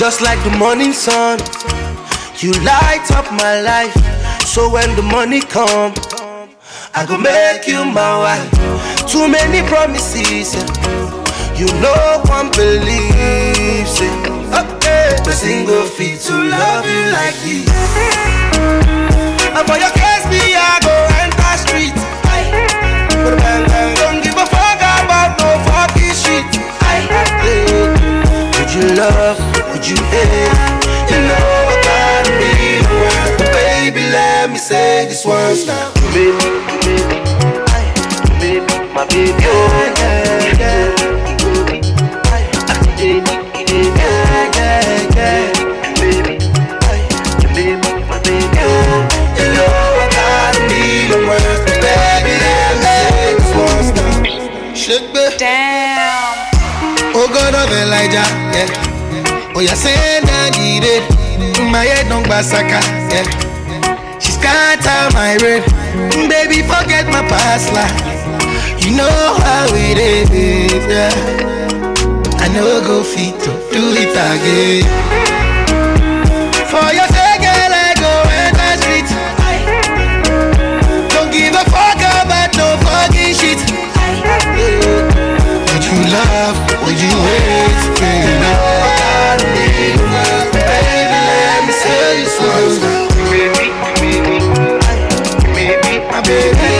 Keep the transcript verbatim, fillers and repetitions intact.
Just like the morning sun, you light up my life. So when the money come, I go make you my wife. Too many promises, yeah. You know one believes it. Okay, the single feet to love you like this. And for your case, me I go enter street. But bang bang, don't give a fuck about no fucking shit. Would you love? Would you hate? You know I gotta be the one. But baby, let me say this once now. Baby, baby, baby, my baby, oh yeah, yeah. Damn. Oh God of Elijah, yeah. Oh yeah, send her need it. My head don't basaka, yeah. She scatter my red. Baby, forget my past life. You know how it is, yeah. I know go fit to do it again. For your sake, girl, I go enter street. Don't give a fuck about no fucking shit. Would you love? Would you wait? You know I gotta be the one. Baby, let me say this once now. Baby, baby, baby, my baby.